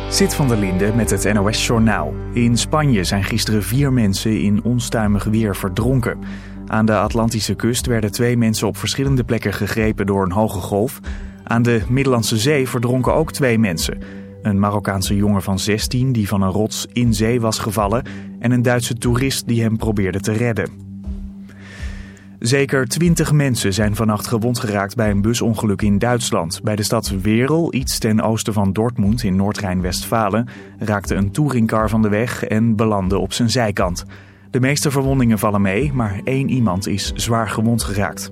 Zit van der Linde met het NOS-journaal. In Spanje zijn gisteren 4 mensen in onstuimig weer verdronken. Aan de Atlantische kust werden 2 mensen op verschillende plekken gegrepen door een hoge golf. Aan de Middellandse Zee verdronken ook 2 mensen. Een Marokkaanse jongen van 16 die van een rots in zee was gevallen en een Duitse toerist die hem probeerde te redden. Zeker 20 mensen zijn vannacht gewond geraakt bij een busongeluk in Duitsland. Bij de stad Werel, iets ten oosten van Dortmund in Noord-Rijn-Westfalen, raakte een touringcar van de weg en belandde op zijn zijkant. De meeste verwondingen vallen mee, maar 1 iemand is zwaar gewond geraakt.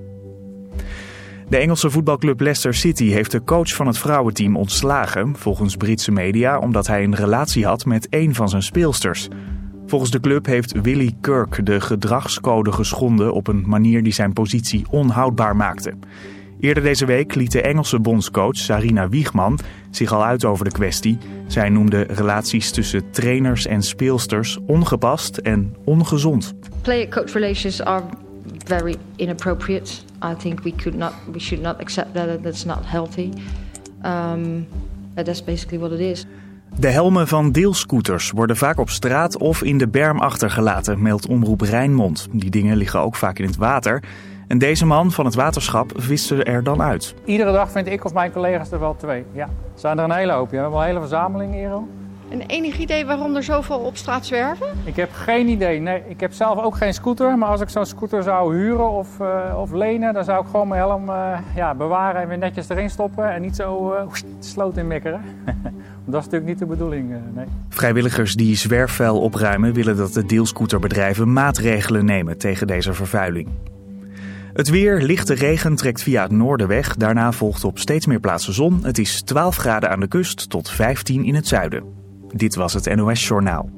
De Engelse voetbalclub Leicester City heeft de coach van het vrouwenteam ontslagen, volgens Britse media, omdat hij een relatie had met 1 van zijn speelsters. Volgens de club heeft Willy Kirk de gedragscode geschonden op een manier die zijn positie onhoudbaar maakte. Eerder deze week liet de Engelse bondscoach Sarina Wiegman zich al uit over de kwestie. Zij noemde relaties tussen trainers en speelsters ongepast en ongezond. Player-coach relations are very inappropriate. I think we should not accept that. That's not healthy. That's basically what it is. De helmen van deelscooters worden vaak op straat of in de berm achtergelaten, meldt Omroep Rijnmond. Die dingen liggen ook vaak in het water. En deze man van het waterschap vist ze er dan uit. Iedere dag vind ik of mijn collega's er wel 2. Ja. Er zijn er een hele hoop. We hebben wel een hele verzameling, Ero. En enig idee waarom er zoveel op straat zwerven? Ik heb geen idee. Nee, ik heb zelf ook geen scooter. Maar als ik zo'n scooter zou huren of lenen, dan zou ik gewoon mijn helm bewaren en weer netjes erin stoppen. En niet zo de sloot in mekkeren. Dat is natuurlijk niet de bedoeling, nee. Vrijwilligers die zwerfvuil opruimen willen dat de deelscooterbedrijven maatregelen nemen tegen deze vervuiling. Het weer, lichte regen, trekt via het noorden weg. Daarna volgt op steeds meer plaatsen zon. Het is 12 graden aan de kust tot 15 in het zuiden. Dit was het NOS Journaal.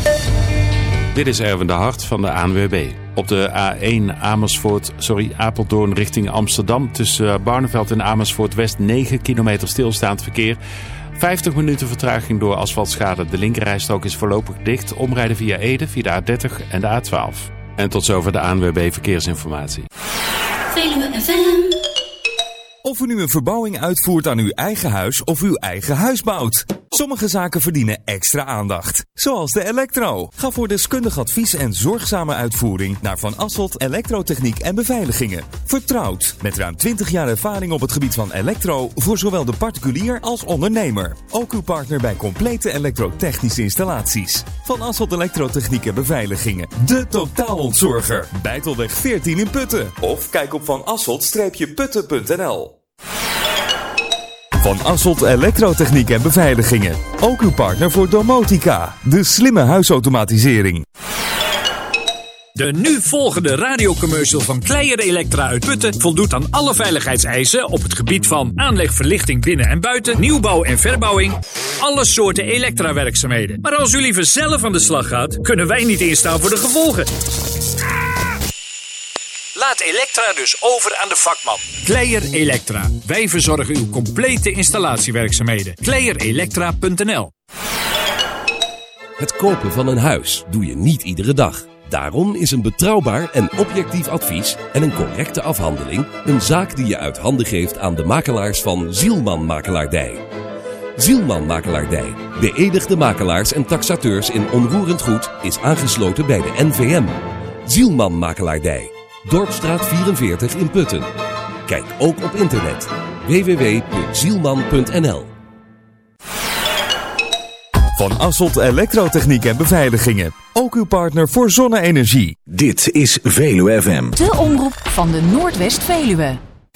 Dit is Erwin de Hart van de ANWB. Op de A1 Apeldoorn richting Amsterdam tussen Barneveld en Amersfoort West 9 kilometer stilstaand verkeer. 50 minuten vertraging door asfaltschade. De linkerrijstrook is voorlopig dicht. Omrijden via Ede, via de A30 en de A12. En tot zover de ANWB Verkeersinformatie. Veluwe FM. Of u nu een verbouwing uitvoert aan uw eigen huis of uw eigen huis bouwt. Sommige zaken verdienen extra aandacht. Zoals de elektro. Ga voor deskundig advies en zorgzame uitvoering naar Van Asselt Elektrotechniek en Beveiligingen. Vertrouwd. Met ruim 20 jaar ervaring op het gebied van elektro voor zowel de particulier als ondernemer. Ook uw partner bij complete elektrotechnische installaties. Van Asselt Elektrotechniek en Beveiligingen. De totaalontzorger. Bijtelweg 14 in Putten. Of kijk op vanasselt-putten.nl. Van Asselt Elektrotechniek en Beveiligingen. Ook uw partner voor domotica. De slimme huisautomatisering. De nu volgende radiocommercial van Kleijer Elektra uit Putten voldoet aan alle veiligheidseisen op het gebied van aanlegverlichting binnen en buiten, nieuwbouw en verbouwing, alle soorten elektrawerkzaamheden. Maar als u liever zelf aan de slag gaat, kunnen wij niet instaan voor de gevolgen. Laat Elektra dus over aan de vakman. Kleijer Elektra. Wij verzorgen uw complete installatiewerkzaamheden. KleierElektra.nl. Het kopen van een huis doe je niet iedere dag. Daarom is een betrouwbaar en objectief advies en een correcte afhandeling een zaak die je uit handen geeft aan de makelaars van Zielman Makelaardij. Zielman Makelaardij, beëdigde makelaars en taxateurs in onroerend goed, is aangesloten bij de NVM. Zielman Makelaardij. Dorpstraat 44 in Putten. Kijk ook op internet www.zielman.nl. Van Asselt Elektrotechniek en Beveiligingen. Ook uw partner voor zonne-energie. Dit is Veluwe FM. De omroep van de Noordwest-Veluwe.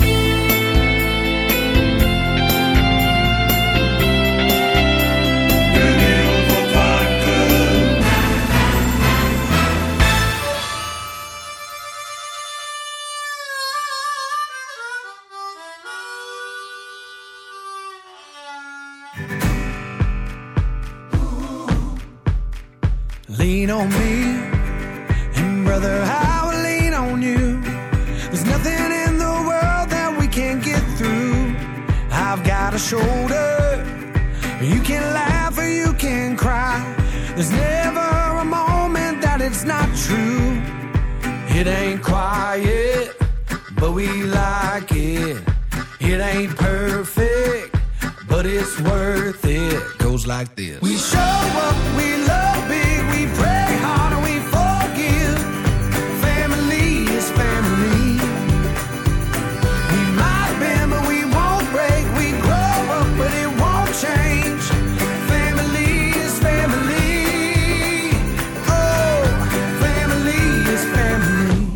Lean on me, and brother, I will lean on you. There's nothing in the world that we can't get through. I've got a shoulder, you can laugh or you can cry. There's never a moment that it's not true. It ain't quiet, but we like it. It ain't perfect, but it's worth it. Goes like this. We show up, we love big, we pray hard and we forgive. Family is family. We might bend, but we won't break. We grow up, but it won't change. Family is family. Oh, family is family.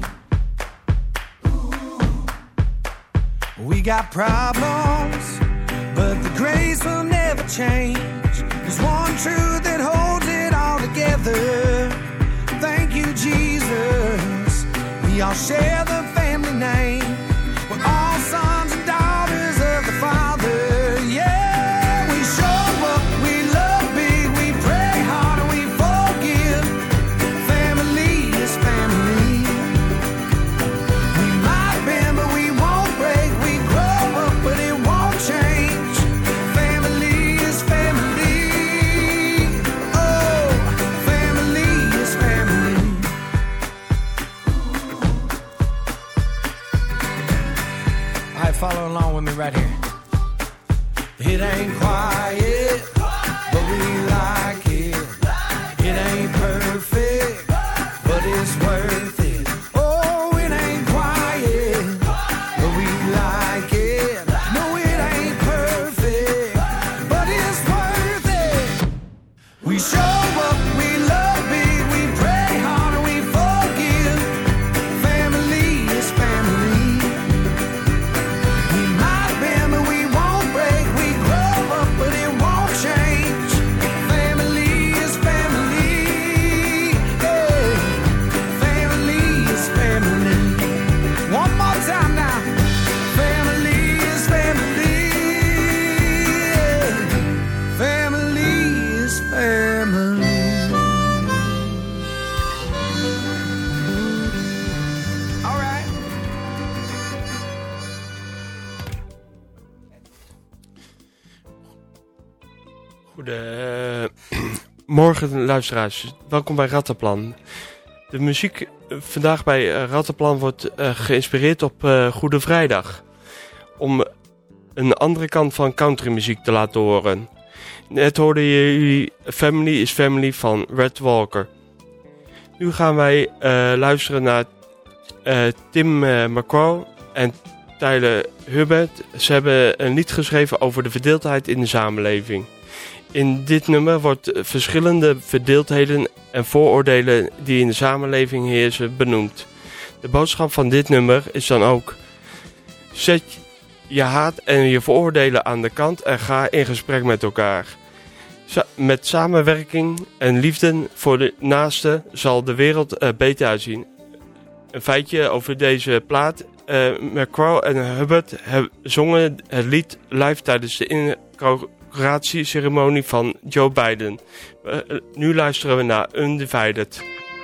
We got problems, but the grace will never change. There's one truth that holds it all together. Thank you, Jesus. We all share the family name. We're all sons and daughters of the Father. Yeah, we show up, we love big, we pray hard and we forgive. Family is family. We might bend, but we won't break. We grow up, but it won't change. Family is family. Oh, family is family. All right, follow along with me right here. It ain't quiet, but we like it. It ain't perfect, but it's worth it. Oh, it ain't quiet, but we like it. No, it ain't perfect, but it's worth it. We show up, we love big, we pray hard and we forgive. Family is family. We might bend, but we won't break. We grow up, but it won't change. Family is family. Hey, family is family. One more time now. Family is family. Family is family. All right. Goedemorgen luisteraars, welkom bij Rattenplan. De muziek vandaag bij Rattenplan wordt geïnspireerd op Goede Vrijdag. Om een andere kant van countrymuziek te laten horen. Net hoorden jullie Family is Family van Red Walker. Nu gaan wij luisteren naar Tim McGraw en Tyler Hubbard. Ze hebben een lied geschreven over de verdeeldheid in de samenleving. In dit nummer wordt verschillende verdeeldheden en vooroordelen die in de samenleving heersen benoemd. De boodschap van dit nummer is dan ook: zet je haat en je vooroordelen aan de kant en ga in gesprek met elkaar. Met samenwerking en liefde voor de naaste zal de wereld beter uitzien. Een feitje over deze plaat. McGraw en Hubbard zongen het lied live tijdens de inauguratieceremonie van Joe Biden. Nu luisteren we naar Undivided.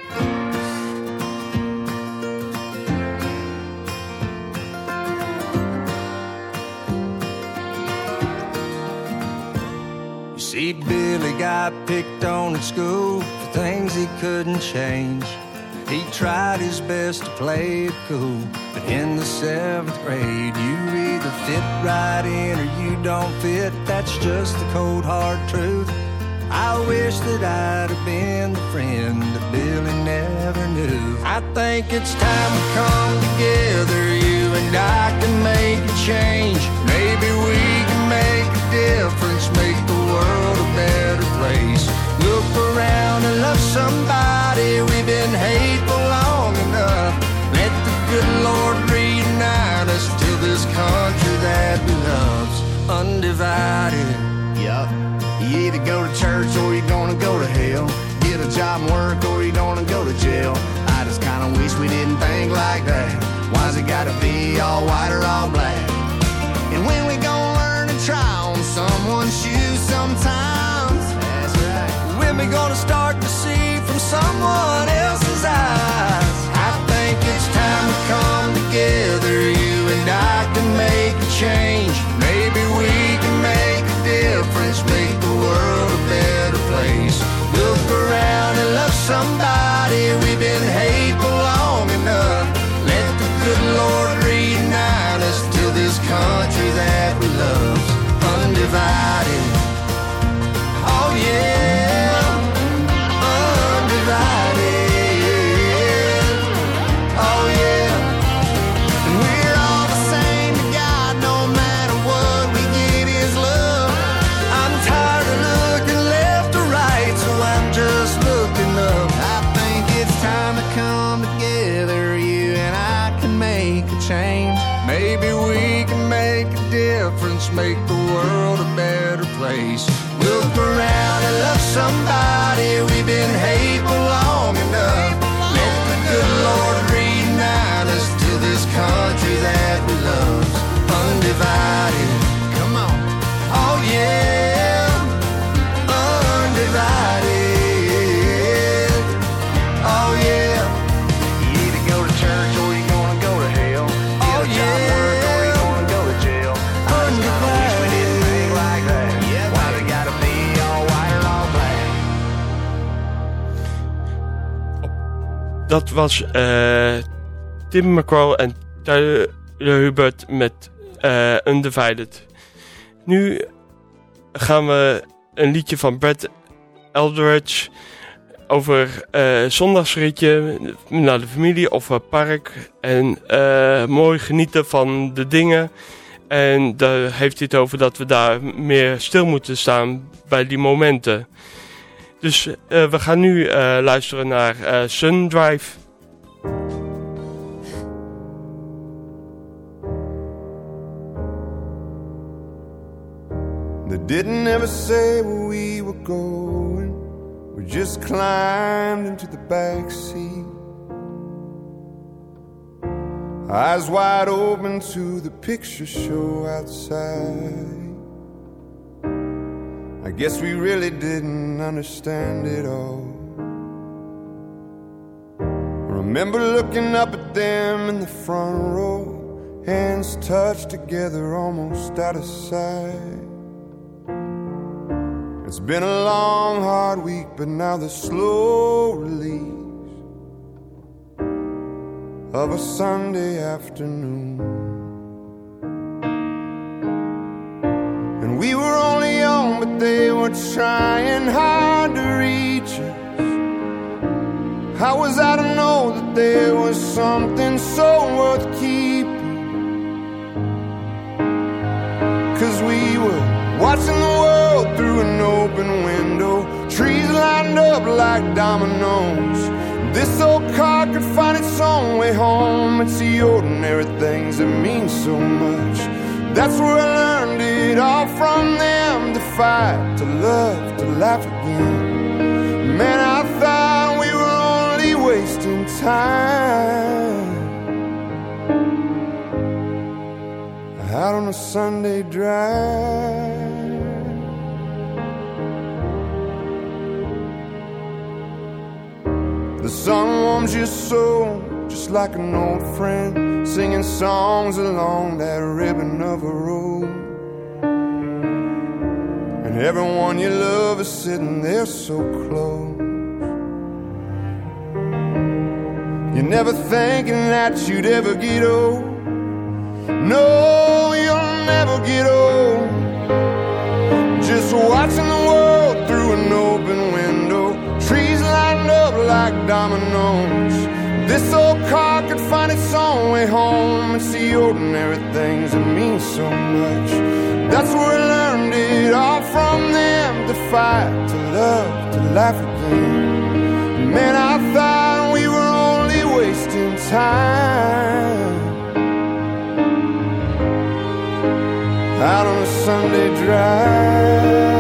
See, Billy got picked on at school for things he couldn't change. He tried his best to play it cool, but in the 7th grade, you either fit right in or you don't fit. That's just the cold hard truth. I wish that I'd have been the friend that Billy never knew. I think it's time to come together, you and I can make a change. Maybe we can make a difference, make the world a better place. Look around and love somebody, we've been hateful long enough. Let the good Lord reunite us till this country that we love's undivided. Yup. You either go to church or you're gonna go to hell. Get a job and work or you're gonna go to jail. I just kinda wish we didn't think like that. Why's it gotta be all white or all black? And when we gonna learn to try on someone's shoes sometimes? That's right. When we gonna start to see from someone else's eyes? I think it's time to come together. You and I can make a change. Maybe we can make a difference, make the world a better place. Look around and love somebody, we've been hateful long enough. Let the good Lord reunite us till this country that we love's undivided. peace. We'll look around and love somebody. We've been hateful long enough. Let the good Lord reunite us to this country that we love. Undivided, come on, oh yeah, undivided, oh yeah. You either go to church or you're gonna go to hell. Oh yeah, or you're gonna go to jail. Undivided. I wish we didn't think like that. Why they gotta be all white or all black? Dat was Tim McCall en Tyler Hubert met Undivided. Nu gaan we een liedje van Brad Eldredge over zondagsritje naar de familie of een park. En mooi genieten van de dingen. En daar heeft hij het over dat we daar meer stil moeten staan bij die momenten. Dus we gaan nu luisteren naar Sundrive. They didn't ever say where we were going. We just climbed into the back seat, eyes wide open to the picture show outside. I guess we really didn't understand it all. I remember looking up at them in the front row, hands touched together almost out of sight. It's been a long, hard week, but now the slow release of a Sunday afternoon. And we were only young, but they were trying hard to reach us. How was I to know that there was something so worth keeping? 'Cause we were watching the world through an open window, trees lined up like dominoes. This old car could find its own way home. It's the ordinary things that mean so much. That's where I learned it all from them. To fight, to love, to laugh again. Man, I thought we were only wasting time out on a Sunday drive. The sun warms your soul just like an old friend, singing songs along that ribbon of a road. And everyone you love is sitting there so close. You're never thinking that you'd ever get old. No, you'll never get old. Just watching the world through an open window, trees lined up like dominoes. This old car could find its own way home. It's the ordinary things that mean so much. That's where I learned it all from them. To fight, to love, to laugh again. Man, I thought we were only wasting time out on a Sunday drive.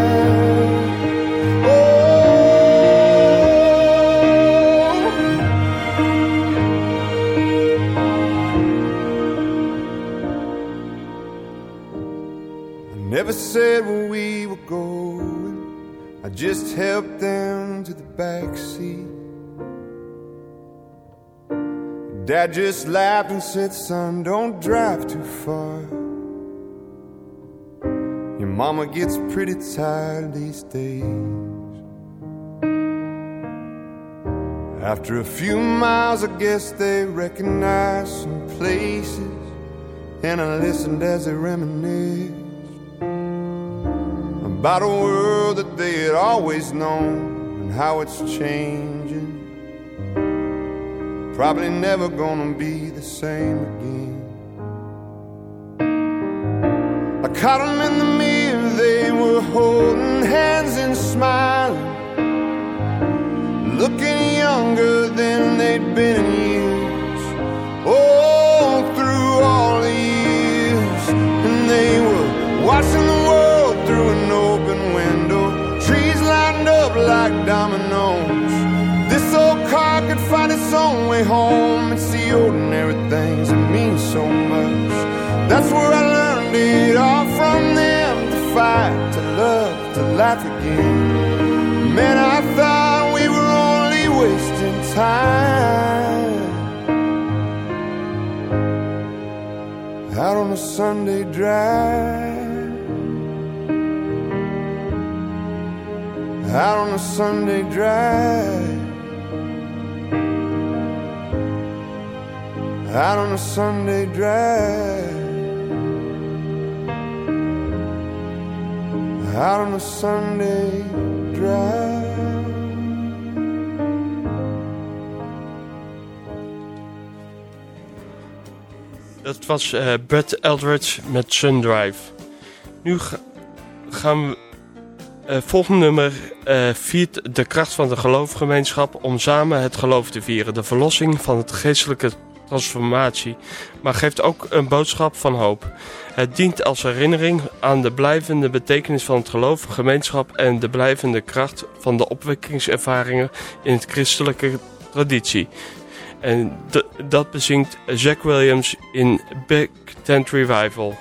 Never said where we were going, I just helped them to the back seat. Dad just laughed and said, son, don't drive too far. Your mama gets pretty tired these days. After a few miles, I guess they recognized some places, and I listened as they reminisced about a world that they had always known and how it's changing. Probably never gonna be the same again. I caught them in the mirror, they were holding hands and smiling, looking younger than they'd been in years. Oh, through all the years. And they were watching the world through an open window, love to life again. Man, I thought we were only wasting time out on a Sunday drive, out on a Sunday drive, out on a Sunday drive, out on a Sunday drive. Dat was Brett Eldredge met Sundrive. Nu gaan we... volgende nummer viert de kracht van de geloofgemeenschap om samen het geloof te vieren. De verlossing van het geestelijke transformatie, maar geeft ook een boodschap van hoop. Het dient als herinnering aan de blijvende betekenis van het geloof, gemeenschap en de blijvende kracht van de opwekkingservaringen in het christelijke traditie. En dat bezingt Zach Williams in Big Tent Revival.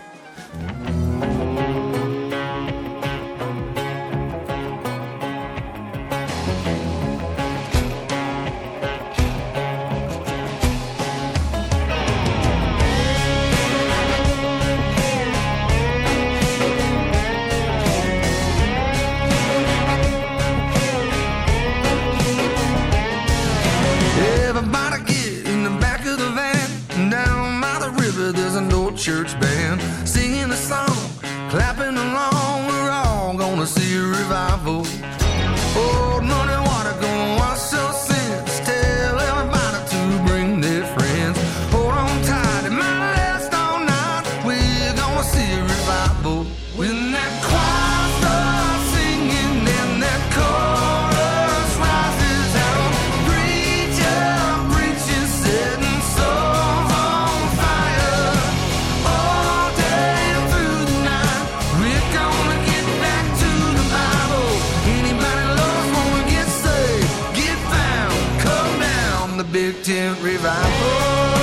Church band singing a song, clapping along. We're all gonna see a revival. Oh, muddy water gonna wash your sins. Tell everybody to bring their friends. Hold on tight, it might last all night. We're gonna see a revival. When that choir starts singing and that chorus rises out, preacher preaching, setting souls on fire. All day through the night, we're gonna get back to the Bible. Anybody lost wanna get saved, get found, come down the Big Tent Revival.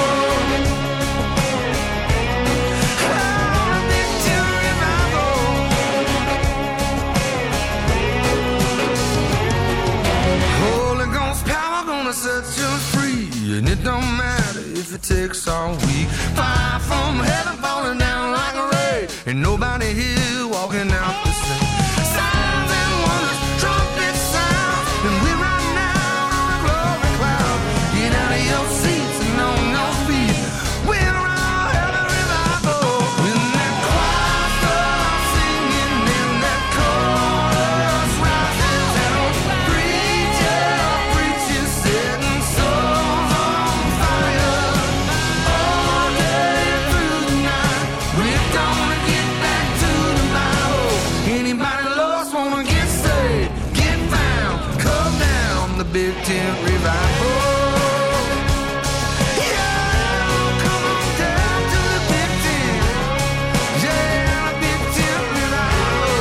Set you free, and it don't matter if it takes all week. Fire from heaven falling down like a rain. Ain't nobody here walking out the same. Signs and wonders, trumpet sounds, and we're right now on a glory cloud. Get out of your seats and on your feet. We're all having revival. When that choir starts singing and that chorus rises out, preacher preaching, setting souls on fire. All day through the night, we're gonna get back to the Bible. Anybody lost wanna get saved, get found, come down the Big Tent Revival. Yeah, come on down to the Big Tent. Yeah, the Big Tent Revival.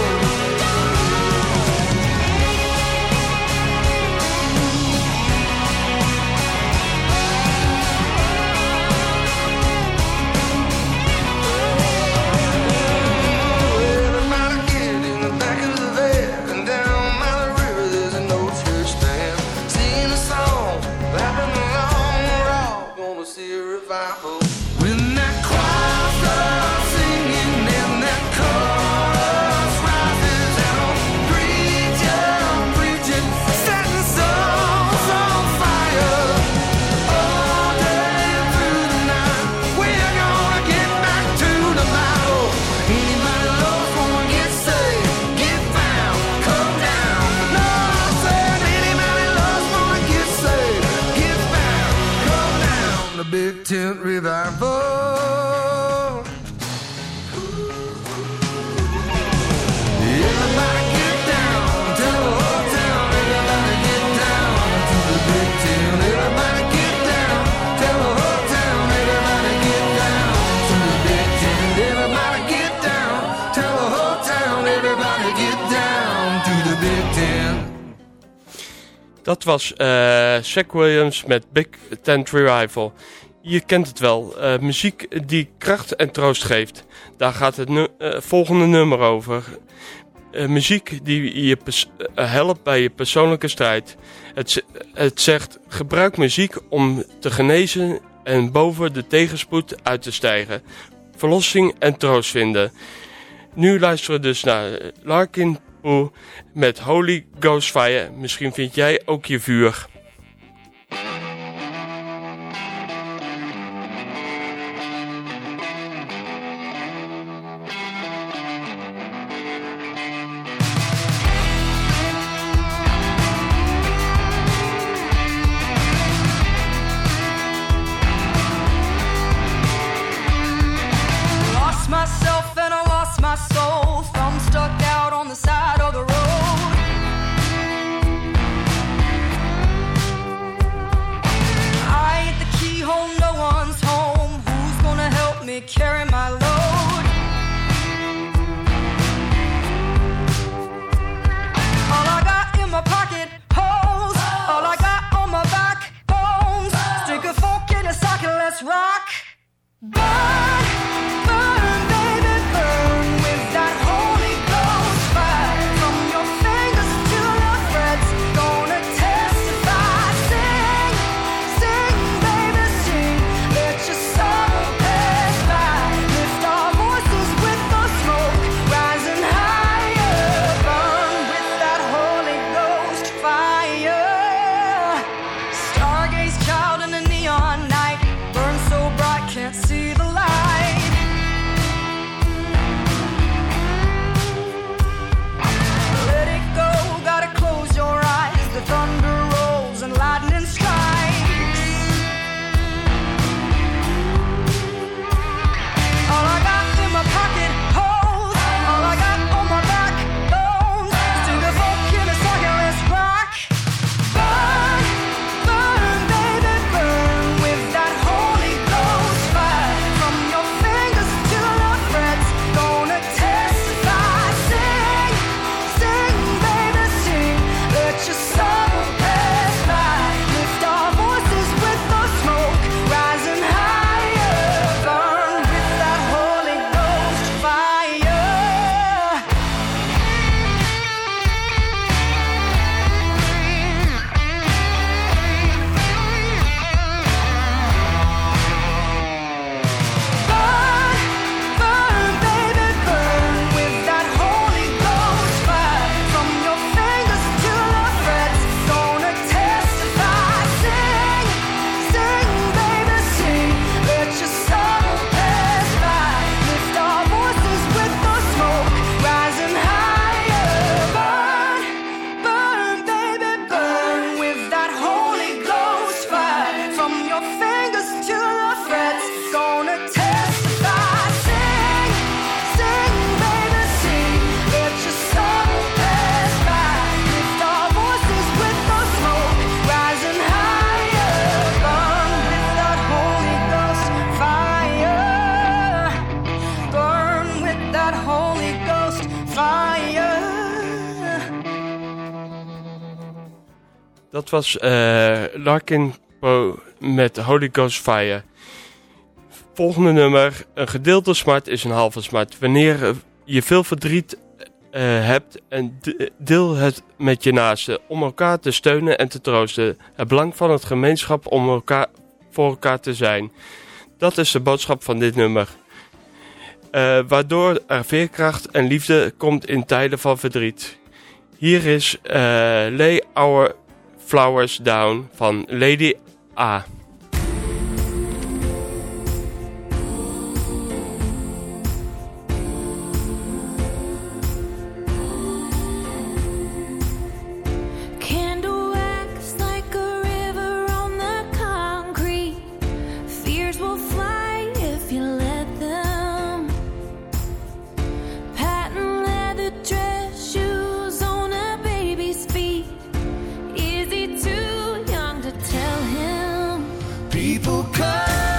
Everybody get in the back of the van, and down by the river there's an old church band singing a song, clapping along. We're all gonna see a revival. When that choir starts singing and that chorus rises out, preacher preaching, setting souls on fire. All day through the night, we're gonna get back to the Bible. Anybody lost wanna get saved, get found, come down. No, I said anybody lost wanna get saved, get found, come down. The Big Tent Revival. Everybody get down, tell the whole town. Everybody get down to the Big Tent. Everybody get down, tell the whole town. Everybody get down to the Big Tent. Everybody get down, tell the whole town. Everybody get down to the Big Tent. Dat was Zach Williams met Big Tent Revival. Je kent het wel, muziek die kracht en troost geeft. Daar gaat het volgende nummer over. Muziek die je helpt bij je persoonlijke strijd. Het zegt, gebruik muziek om te genezen en boven de tegenspoed uit te stijgen. Verlossing en troost vinden. Nu luisteren we dus naar Larkin Poe met Holy Ghost Fire. Misschien vind jij ook je vuur. Carry my load. All I got in my pocket holes. All I got on my back bones. Stick a fork in a socket, let's rock. Burn, burn, baby, burn with that Holy Ghost fire. From your fingers to the frets, gonna testify. Sing, sing, baby, sing. Let your soul pass by. Lift our voices with the smoke, rising higher. Burn with that Holy Ghost fire. Stargaze child in the neon night. Burn so bright, can't see the light. Let it go, gotta close your eyes. The thunder rolls and lightning strikes. All I got in my pocket holes. All I got on my back bones. Stick a fork in a socket, let's rock. Burn, burn, baby, burn with that Holy Ghost fire. From your fingers to the frets, gonna testify. Sing, sing, baby, sing. Let your soul pass by. Lift our voices with the smoke, rising higher. Burn with that Holy Ghost fire. Burn, burn, baby, burn with that Holy Ghost fire. From your fingers to the frets, gonna testify. Sing, sing, baby, sing. Let your soul pass by. Lift our voices with the smoke, rising higher. Burn, burn, baby, burn with that Holy Ghost fire. From your fingers to the frets, gonna testify. Sing, sing, baby, sing. Let your soul pass by. Lift our voices with the smoke, rising higher. Burn with that Holy Ghost fire. Burn with that Holy Ghost fire. Dat was Larkin Poe met Holy Ghost Fire. Volgende nummer. Een gedeelde smart is een halve smart. Wanneer je veel verdriet hebt en deel het met je naasten. Om elkaar te steunen en te troosten. Het belang van het gemeenschap om voor elkaar te zijn. Dat is de boodschap van dit nummer. Waardoor er veerkracht en liefde komt in tijden van verdriet. Hier is Lay Our Flowers Down van Lady A. Candle wax like a river on the concrete. Fears will fly if you let them. Patent leather dress, shoes on a baby's feet. Is he too young to tell him? People come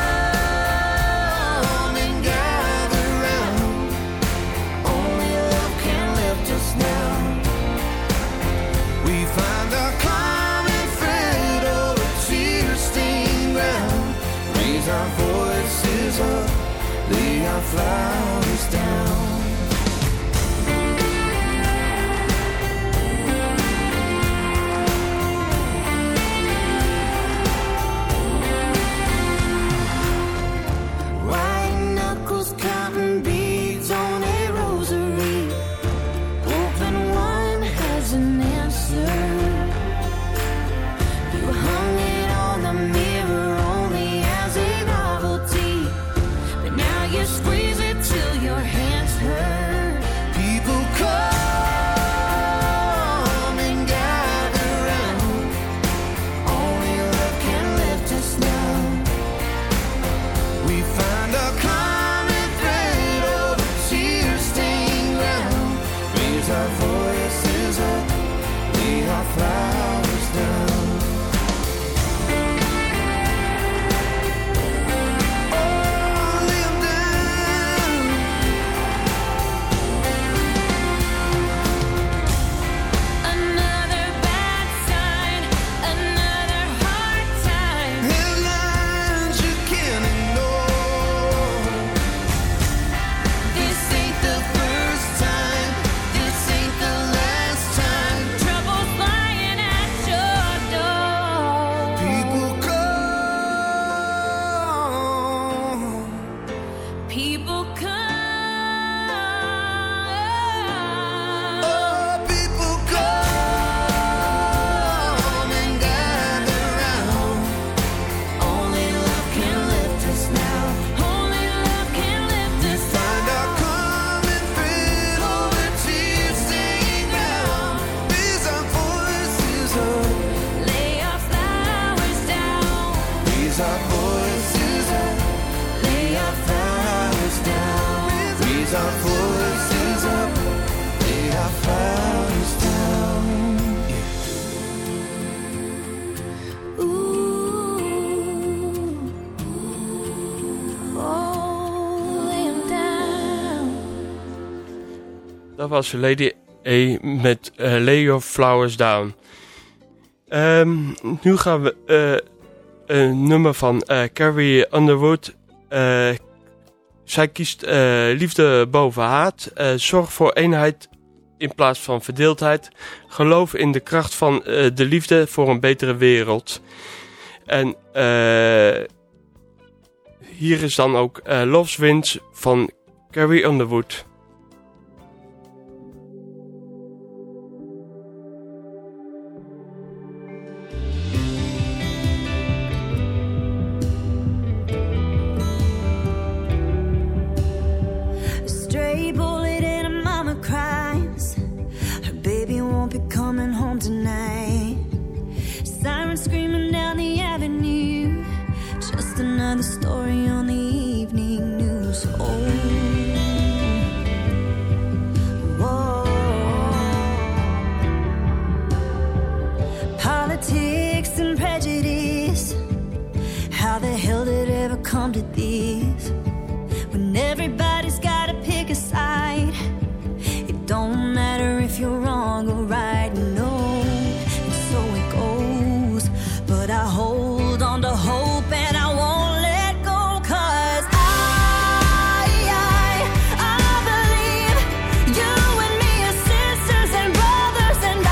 and gather round. Only love can lift us now. We find our common thread over tear-stained ground. Raise our voices up, lay our flowers down. voices up, lay our flowers down. Dat was Lady A met Lay Your Flowers Down. Nu gaan we een nummer van Carrie Underwood. Zij kiest liefde boven haat. Zorg voor eenheid in plaats van verdeeldheid. Geloof in de kracht van de liefde voor een betere wereld. En hier is dan ook Love's Winds van Carrie Underwood. Stray bullet and a mama cries. Her baby won't be coming home tonight. Sirens screaming down the avenue. Just another story on the evening news. Oh, whoa. Politics and prejudice. How the hell did it ever come to this? When everybody's gotta pick a side. It don't matter if you're wrong or right, no. And so it goes. But I hold on to hope and I won't let go. 'Cause I believe you and me are sisters and brothers. And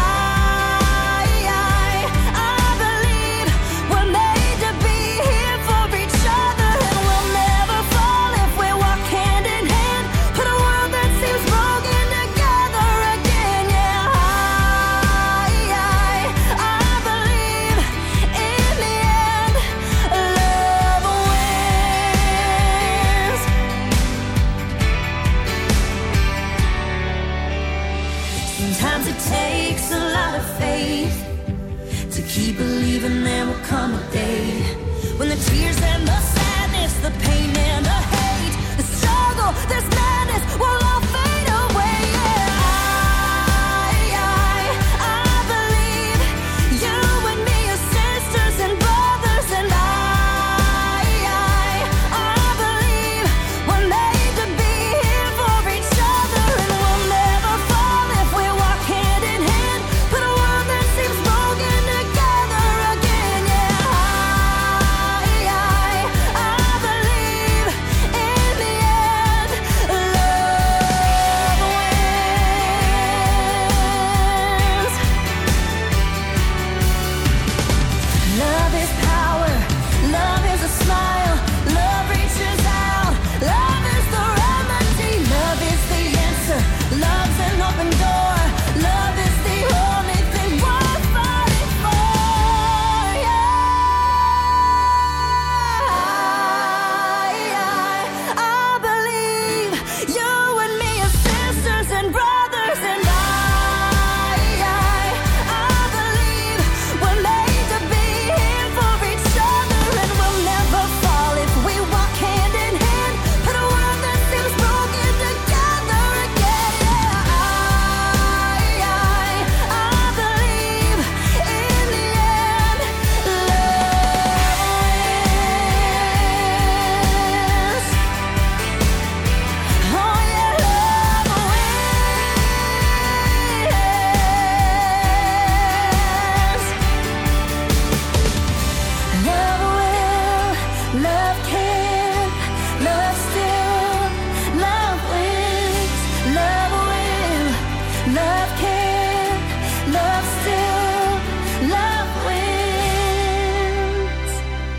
I believe we're made to be here for each other. And we'll never fall if we walk hand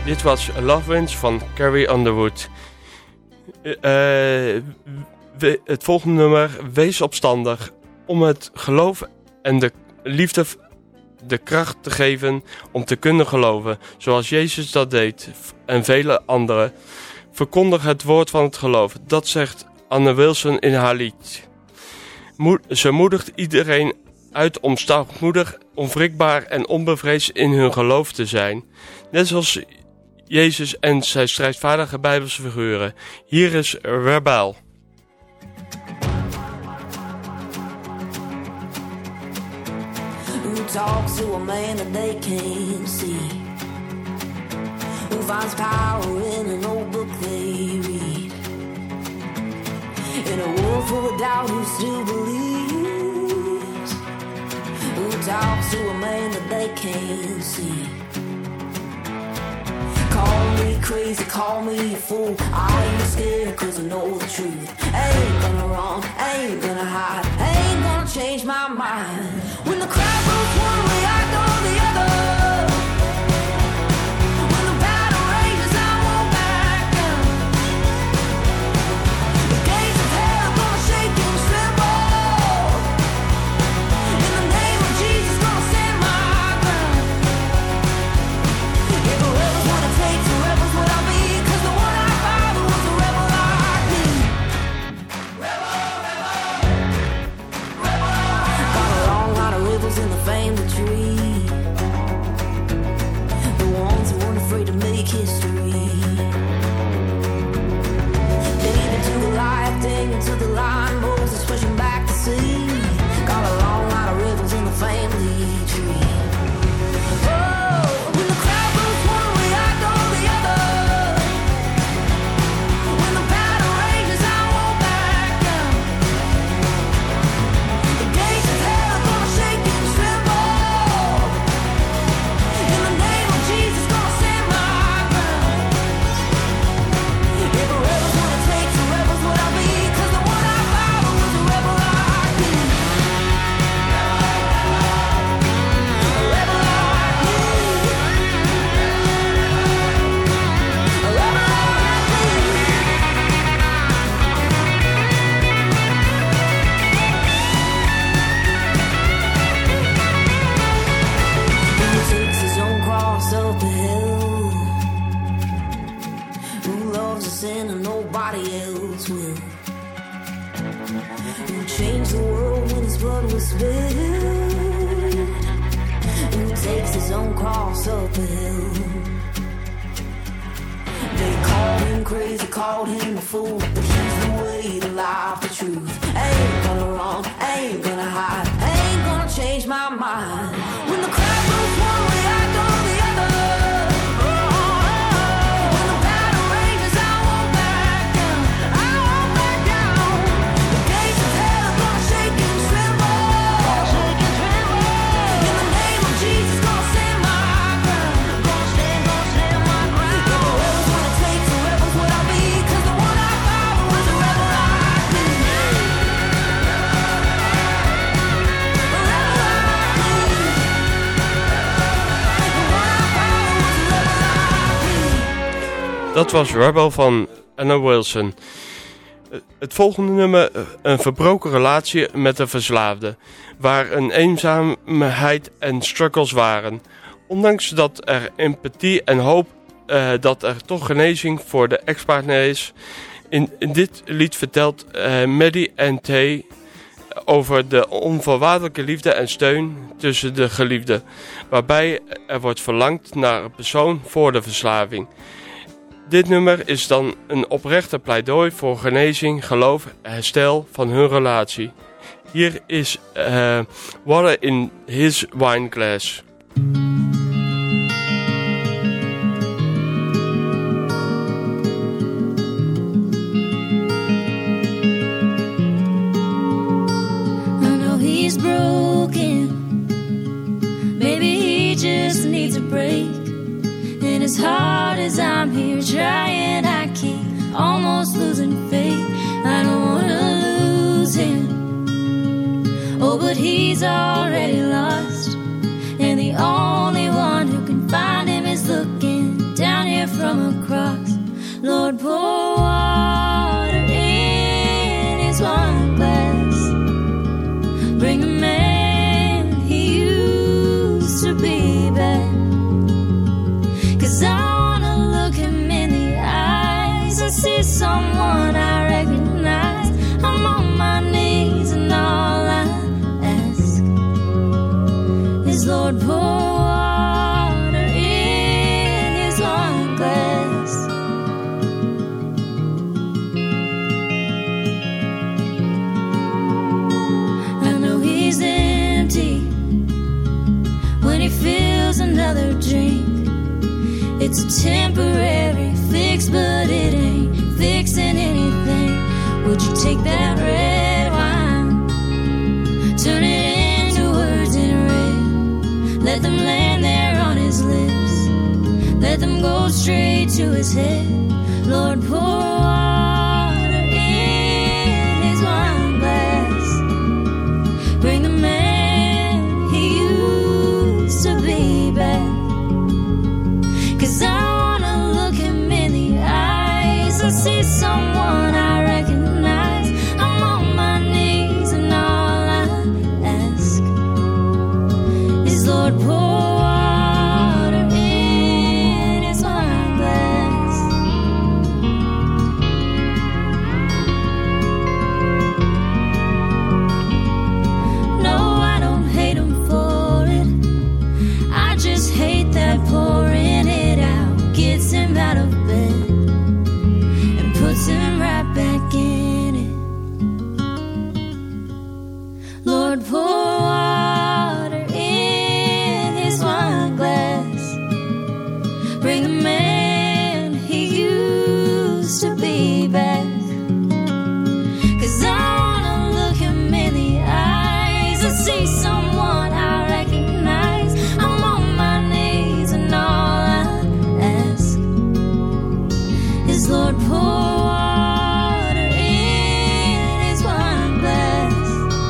Dit was Love Wins van Carrie Underwood. Het volgende nummer, Wees opstandig. Om het geloof en de liefde de kracht te geven om te kunnen geloven. Zoals Jezus dat deed en vele anderen. Verkondig het woord van het geloof. Dat zegt Anne Wilson in haar lied. Ze moedigt iedereen uit om stoutmoedig, onwrikbaar en onbevreesd in hun geloof te zijn. Net zoals Jezus en zijn strijdvaardige Bijbelse figuren. Hier is Rebel. Who talks to a man that they can't see? Who finds power in an old book they read? In a world full of doubt, who still believes? Who talks to a man that they can't see? Call me crazy, call me a fool. I ain't scared cause I know the truth. Ain't gonna run, ain't gonna hide, ain't gonna change my mind. When the crowd goes one way, I go the other. When the battle rages, I won't back down. The gates of hell are gonna shake and tremble. In the name of Jesus, gonna stand my ground. If a rebel's what it takes, a rebel's what I'll be. Cause the one I follow was a rebel like me. Rebel, rebel, rebel. Got a long line of rebels in the family tree. The ones who weren't afraid to make history. David to Goliath, Daniel to the lion, Moses pushing back the sea. Got a long line of rebels in the family tree. Oh, when the crowd goes one way, I go the other. When the battle rages, I won't back down. The gates of hell are gonna shake and tremble. In the name of Jesus, gonna stand my ground. If a rebel's what it takes, a rebel's what I'll be. Cause the one I follow was a rebel like me. A rebel like me. A rebel like me. Who takes his own cross up the hill? Who loves a sin and nobody else will? Who changed the world when his blood was spilled? Who takes his own cross up the hill? They called him crazy, called him a fool, but he's the way, the life, the truth. Ain't gonna run, ain't gonna hide, ain't gonna change my mind. When the crowd goes one way, I go the other. When the battle rages, I won't back down, I won't back down. The gates of hell are gonna shake and tremble. In the name of Jesus, gonna stand my ground. Gonna stand my ground. If a rebel's what it takes, a rebel's what I'll be. Cause the one I follow was a rebel like me. A rebel like me. The one I follow was a rebel like me. Dat was Rebel van Anna Wilson. Het volgende nummer, een verbroken relatie met een verslaafde, waar een eenzaamheid en struggles waren. Ondanks dat er empathie en hoop dat er toch genezing voor de ex-partner is. In dit lied vertelt Maddie en Tay over de onvoorwaardelijke liefde en steun tussen de geliefden, waarbij er wordt verlangd naar een persoon voor de verslaving. Dit nummer is dan een oprechte pleidooi voor genezing, geloof en herstel van hun relatie. Hier is Water in His Wine Glass. I know he's broken. Maybe he just needs a break. And as hard as I'm here trying, I keep almost losing faith. I don't wanna lose him. Oh, but he's already lost. And the only one who can find him is looking down here Lord, pour water in his wine glass. Bring the man he used to be back. 'Cause I wanna look him in the eyes and see someone I recognize. I'm on my knees and all I ask is, Lord, pour water in his wine glass. I know he's empty when he feels another drink. It's a temporary fix, but it ain't fixing anything. Would you take that red wine, turn it into words in red, let them land there on his lips, let them go straight to his head? Lord, pour water in his wine glass. Bring the man he used to be back. 'Cause I wanna look him in the eyes and see someone I recognize. I'm on my knees and all I ask is, Lord, pour water in his wine glass. No, I don't hate him for it. I just hate that pouring it out gets him out of bed and puts him right back in it. Lord, pour water in his wine glass. Bring the man he used to be back. 'Cause I wanna look him in the eyes and see someone I recognize. I'm on my knees and all I ask is, Lord, pour water in his wine glass.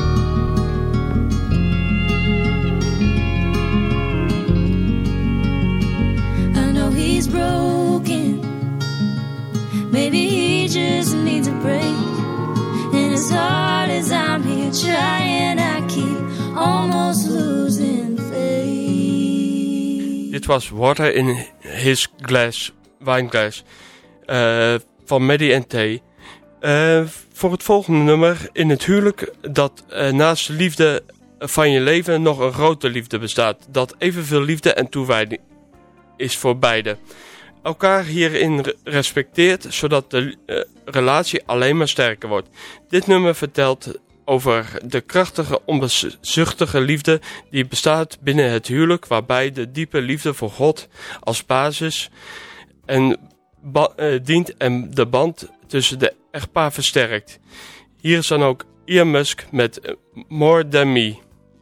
I know he's broken. Maybe he just needs a break. And as hard as I'm here trying, I keep almost losing faith. Dit was Water in His Glass, Wijnglas, van Maddie en T. Voor het volgende nummer, in het huwelijk, dat naast de liefde van je leven nog een grote liefde bestaat. Dat evenveel liefde en toewijding is voor beide. Elkaar hierin respecteert, zodat de relatie alleen maar sterker wordt. Dit nummer vertelt over de krachtige, onbezuchtige liefde die bestaat binnen het huwelijk, waarbij de diepe liefde voor God als basis en dient en de band tussen de echtpaar versterkt. Hier is dan ook Ian Musk met More Than Me.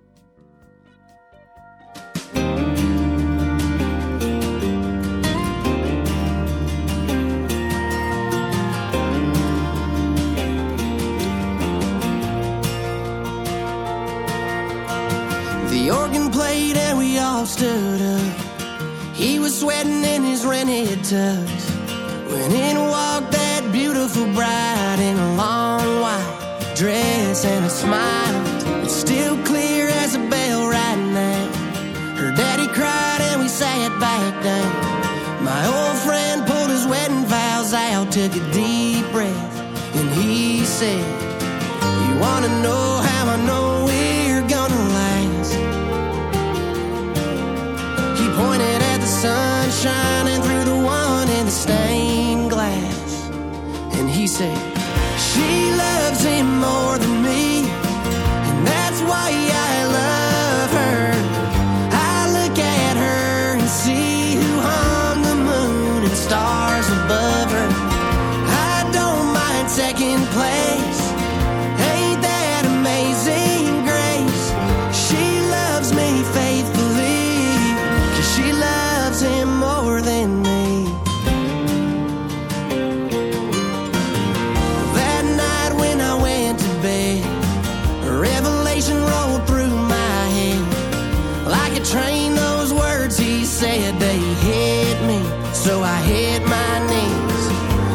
The organ played and we all stood up. He was sweating in his rented tux when in walked that beautiful bride in a long white dress and a smile. It's still clear as a bell right now. Her daddy cried and we sat back down. My old friend pulled his wedding vows out, took a deep breath, and he said, "You wanna know how I know we're gonna last?" He pointed at the sun shining through the one in the stained glass, and he said, "She loves him more than me, and that's why I love her. I look at her and see who hung the moon and stars above her. I don't mind second place. Ain't that amazing grace? She loves me faithfully, 'cause she loves him more than me." That night when I went to bed, a revelation rolled through my head. Like a train, those words he said, they hit me, so I hit my knees.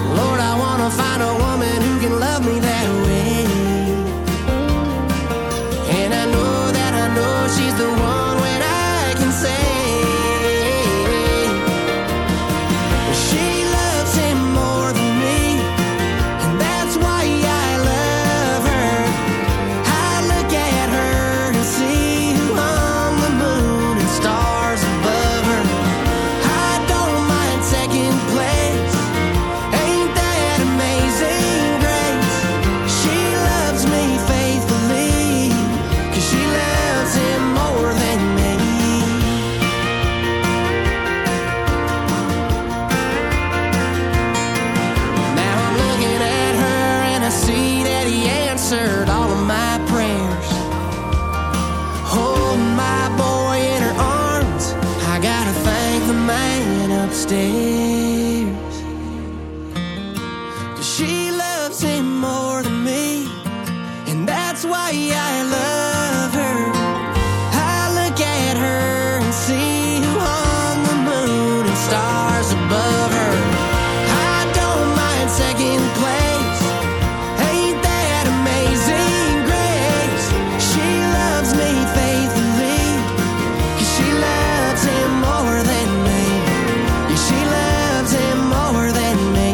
stairs. 'Cause she loves him more than me, and that's why I love her. I look at her and see who hung the moon and stars above her. I don't mind second place. Ain't that amazing grace? She loves me faithfully, 'cause she loves him more than me. Yeah, she loves him more than me.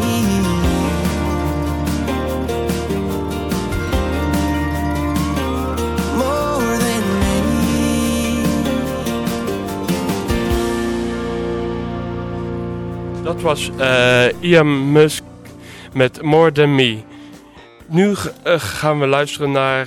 More than me. Dat was Ian Musk met More Than Me. Nu gaan we luisteren naar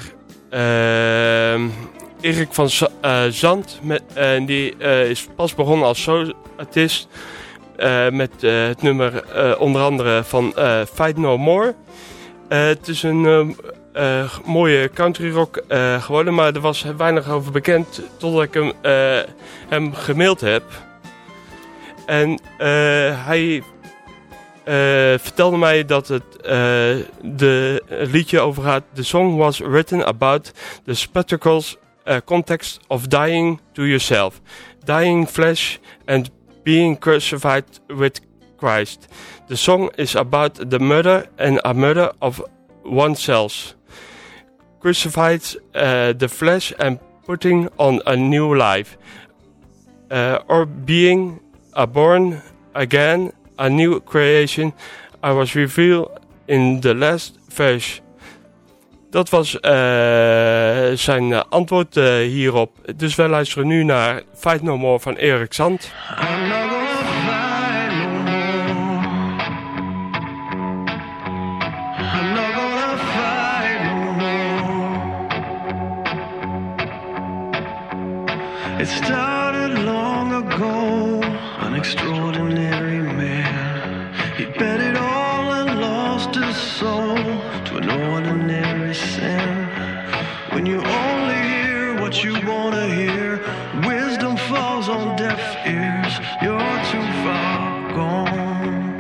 Erik van Zandt. Die is pas begonnen als solo-artiest met het nummer onder andere van Fight No More. Het is een mooie country rock geworden, maar er was weinig over bekend totdat ik hem gemaild heb. En hij vertelde mij dat het de liedje over gaat. The song was written about the spectacles context of dying to yourself, dying flesh and being crucified with Christ. The song is about the murder and a murder of oneself. Crucified the flesh and putting on a new life, or being born again, a new creation. I was revealed in the last verse. Dat was zijn antwoord hierop. Dus wij luisteren nu naar Fight No More van Erik Zandt. I'm not gonna fight no more. I'm not gonna fight no more. It started long ago, an extraordinary man. He bet it all and lost his soul to an ordinary sin. When you only hear what you wanna hear, wisdom falls on deaf ears. You're too far gone.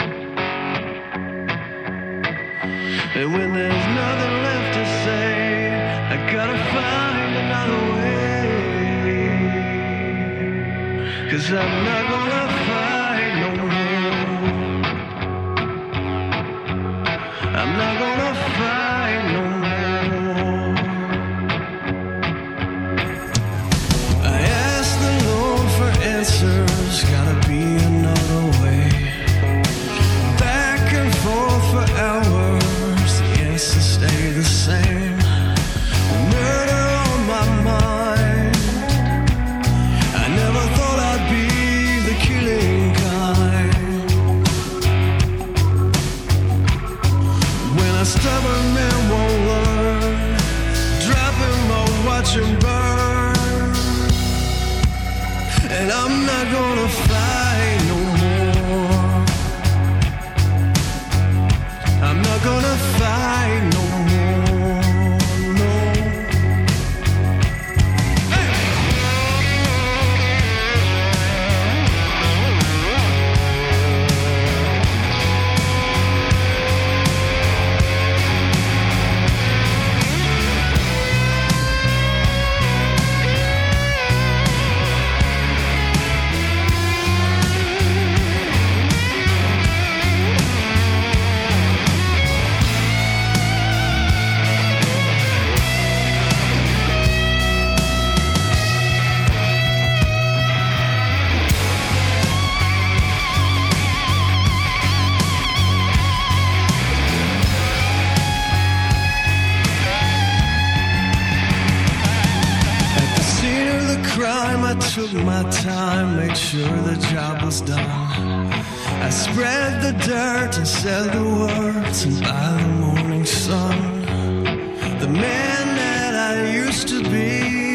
And when there's nothing left to say, I gotta find another way. 'Cause I'm not gonna fight no more. I'm not gonna fight no more. I asked the Lord for answers, gotta be another way. Back and forth for hours, the answers stay the same. Murder on my mind. I never thought I'd be the killing kind. When a stubborn man won't learn, drop him or watch him burn. And I'm not gonna fight no more. I'm not gonna fight no more, no. I took my time, made sure the job was done. I spread the dirt and said the words, and by the morning sun, the man that I used to be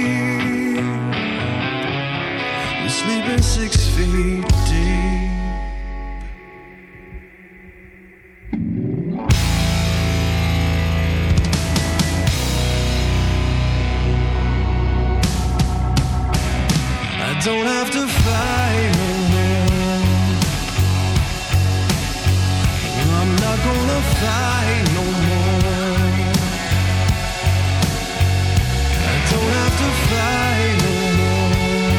was sleeping 6 feet deep. I don't have to fight no more. not gonna fight no more. I don't have to fight no more.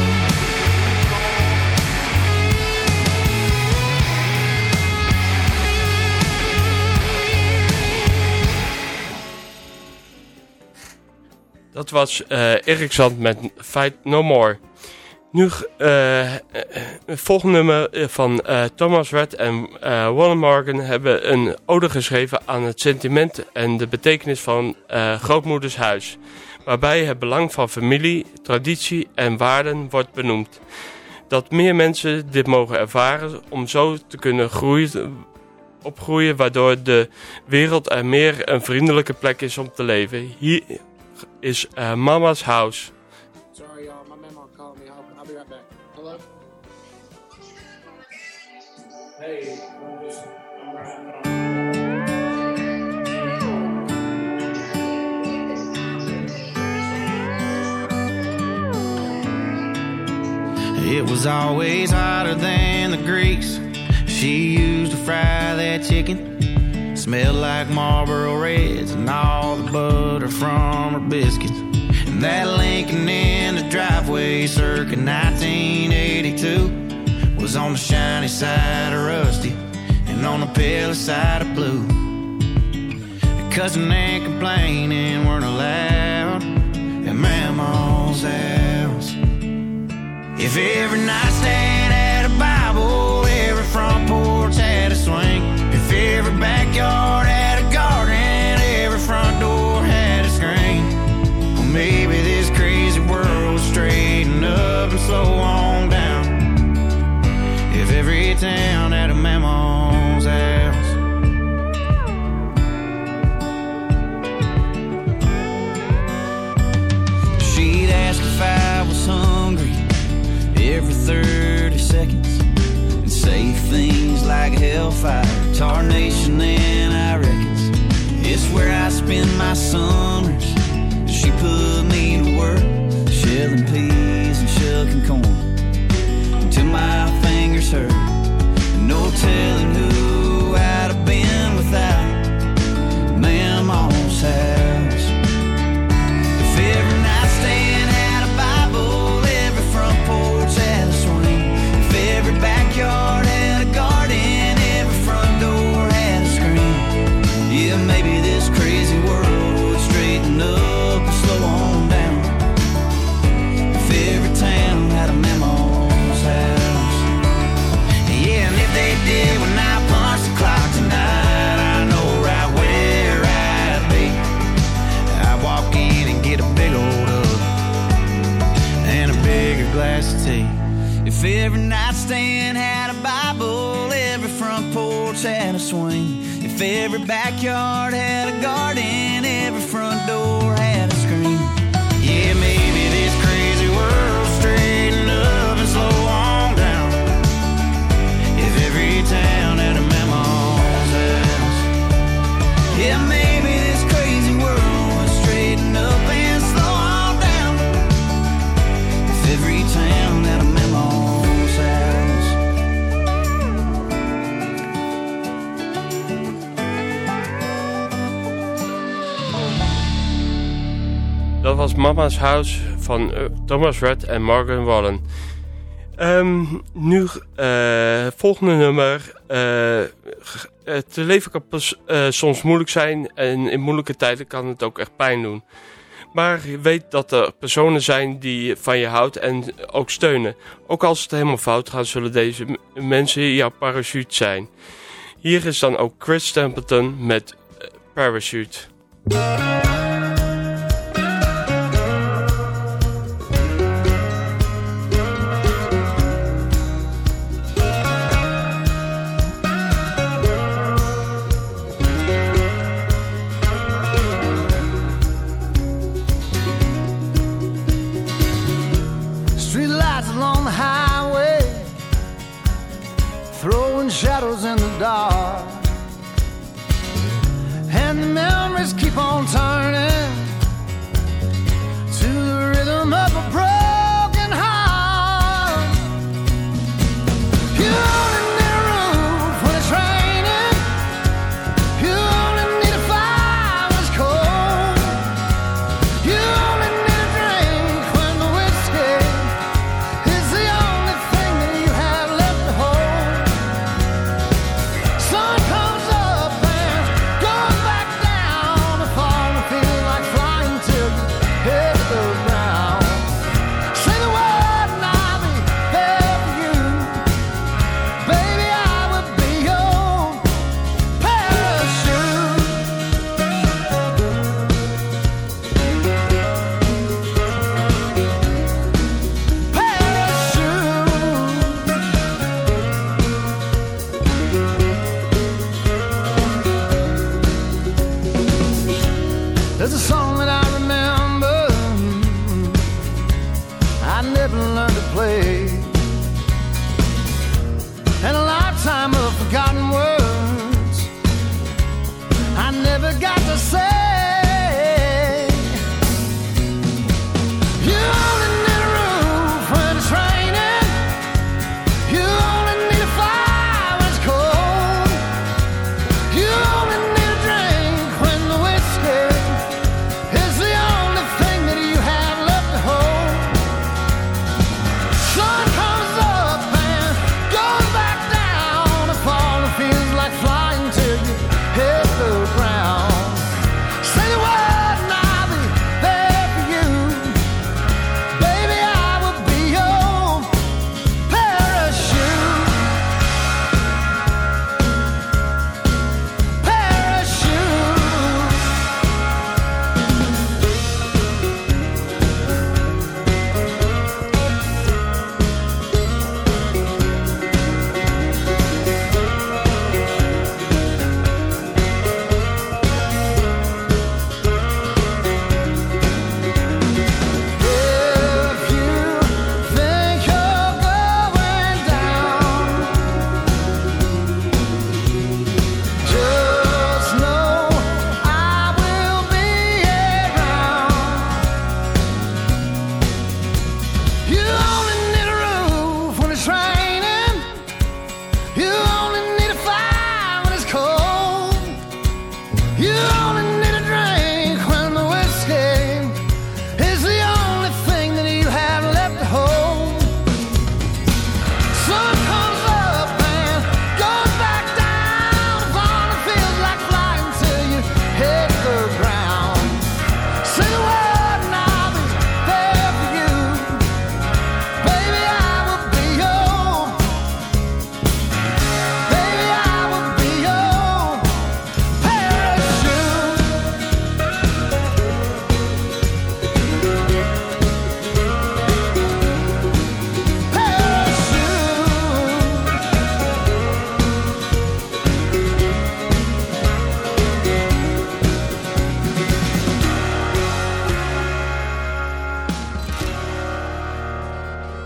Dat was Erik Zand met Fight No More. Nu het volgende nummer van Thomas Rhett en Waylon Morgan hebben een ode geschreven aan het sentiment en de betekenis van grootmoeders huis. Waarbij het belang van familie, traditie en waarden wordt benoemd. Dat meer mensen dit mogen ervaren om zo te kunnen opgroeien waardoor de wereld er meer een vriendelijke plek is om te leven. Hier is Mama's House. Sorry, y'all. My memo called me. I'll be right back. Hello? Hey, It was always hotter than the grease she used to fry that chicken. Smelled like Marlboro Reds and all the butter from her biscuits. And that Lincoln in the driveway circa 1982 was on the shiny side of rusty and on the pale side of blue. Cussing and complaining weren't allowed at Mama's house. If every nightstand had a Bible, every front porch had a swing. If every backyard had a garden, every front door had a screen. Well, maybe this crazy world would straighten up and slow on down. If every town had a Mama's house. She'd ask if I was hungry every 30 seconds and say things like hellfire, tarnation, and I reckons it's where I spend my summers. She put me to work shelling peas and shucking corn until my fingers hurt. No telling who I'd have been without Mama's house. If every nightstand had a Bible, every front porch had a swing. If every backyard had a garden, every front door had a screen. Yeah, maybe this crazy world would straighten up and slow on down. If every town had a Mama's house. Yeah, and if they did when I punch the clock tonight, I know right where I'd be. I'd walk in and get a big old hug and a bigger glass of tea. If every nightstand had a Bible, every front porch had a swing. If every backyard had a garden, every front door had a screen. Yeah, maybe this crazy world straighten up and slow on down. If every town had a Mama's house. Yeah, maybe this crazy world would straighten up and slow on down. If every town had a Mama's house. Dat was Mama's House van Thomas Rhett en Morgan Wallen. Nu volgende nummer. Het leven kan soms moeilijk zijn en in moeilijke tijden kan het ook echt pijn doen. Maar weet dat er personen zijn die van je houden en ook steunen. Ook als het helemaal fout gaat, zullen deze mensen jouw parachute zijn. Hier is dan ook Chris Stapleton met Parachute. Shadows in the dark, and the memories keep on turning to the rhythm of a broken heart. Pure in the roof when it's raining,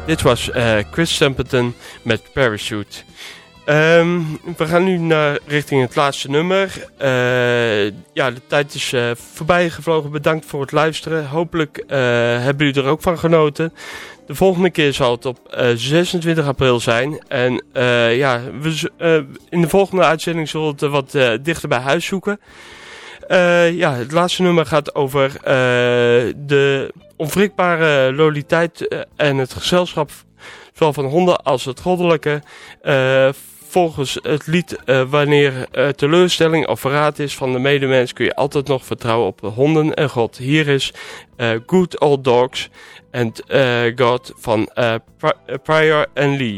Dit was Chris Stapleton met Parachute. We gaan nu richting het laatste nummer. De tijd is voorbij gevlogen. Bedankt voor het luisteren. Hopelijk hebben jullie er ook van genoten. De volgende keer zal het op 26 april zijn. En in de volgende uitzending zullen we het wat dichter bij huis zoeken. Het laatste nummer gaat over de onwrikbare loyaliteit en het gezelschap, zowel van honden als het goddelijke. Volgens het lied, wanneer teleurstelling of verraad is van de medemens, kun je altijd nog vertrouwen op honden en God. Hier is Good Old Dogs and God van Pryor and Lee.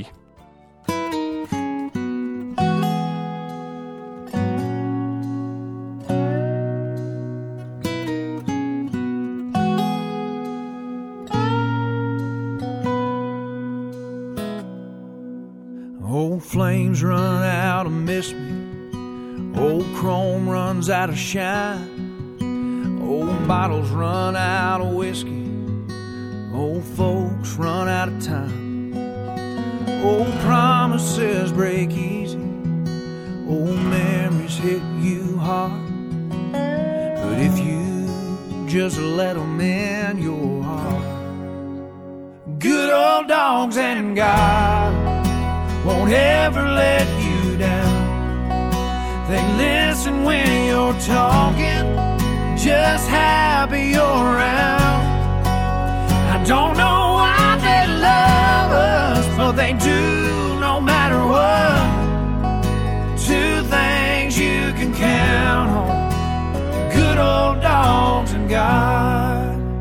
Old flames run out and miss me. Old chrome runs out of shine. Old bottles run out of whiskey. Old folks run out of time. Old promises break easy. Old memories hit you hard. But if you just let them in your heart, good old dogs and God won't ever let you down. They listen when you're talking, just happy you're around. I don't know why they love us, but they do no matter what. Two things you can count on: good old dogs and God.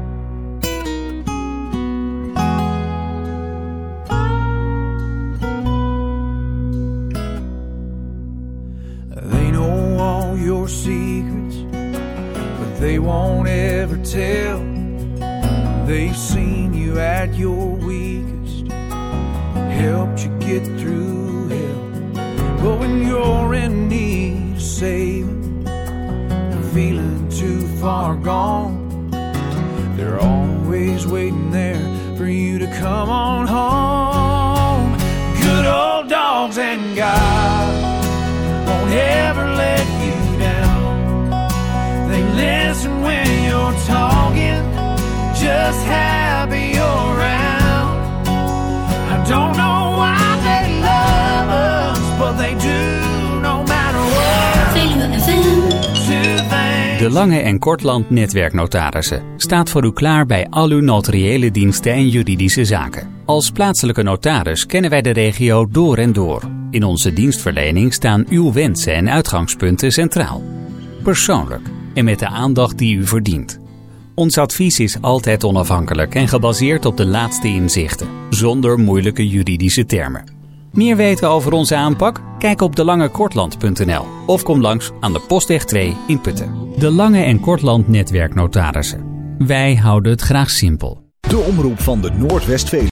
Your secrets, but they won't ever tell. They've seen you at your weakest, helped you get through hell. But when you're in need of saving, feeling too far gone, they're always waiting there for you to come on home. Good old dogs and God won't ever let you down. They listen when you're talking, just happy you're around. I don't know why they love us, but they do no matter what. Veluwe FM. De Lange en Kortland Netwerknotarissen staat voor u klaar bij al uw notariële diensten en juridische zaken. Als plaatselijke notaris kennen wij de regio door en door. In onze dienstverlening staan uw wensen en uitgangspunten centraal. Persoonlijk en met de aandacht die u verdient. Ons advies is altijd onafhankelijk en gebaseerd op de laatste inzichten, zonder moeilijke juridische termen. Meer weten over onze aanpak? Kijk op delangekortland.nl of kom langs aan de Postweg 2 in Putten. De Lange en Kortland Netwerknotarissen. Wij houden het graag simpel. De omroep van de Noordwest-Veluwe.